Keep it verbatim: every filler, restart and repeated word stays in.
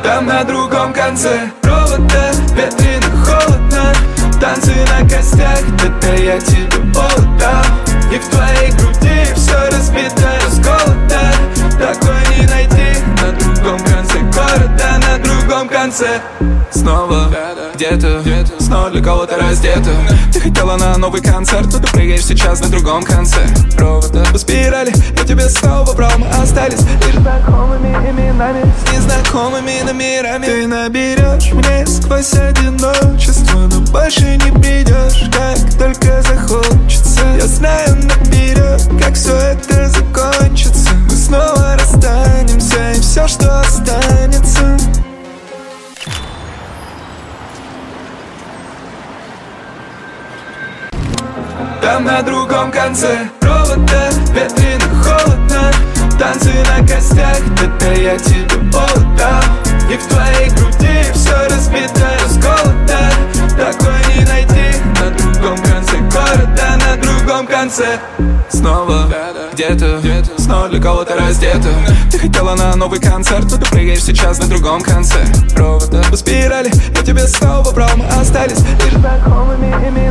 Там на другом конце провода, ветрено, холодно. Танцы на костях, это я тебе отдам. И в твоей груди все разбито, расколото. Такой не найти на другом конце города, на другом конце. Снова где-то, снова для кого-то раздета. Ты хотела на новый концерт, но ты прыгаешь сейчас на другом конце провода. По спирали, я тебе снова брал, мы остались лишь знакомыми именами, с незнакомыми номерами. Ты наберешь мне сквозь одиночество, но больше не придешь, как только захочется. Я знаю наперед, как все это закончится. Мы снова расстанемся, и все, что останется. Там на другом конце провода, ветрено, холодно. Танцы на костях, это я тебе отдам. И в твоей груди все разбито, расколото. Такой не найти на другом конце города, на другом конце. Снова где-то, снова для кого-то раздета. Ты хотела на новый концерт, но ты прыгаешь сейчас на другом конце провода. По спирали, я тебе снова брал, мы остались лишь знакомыми именами.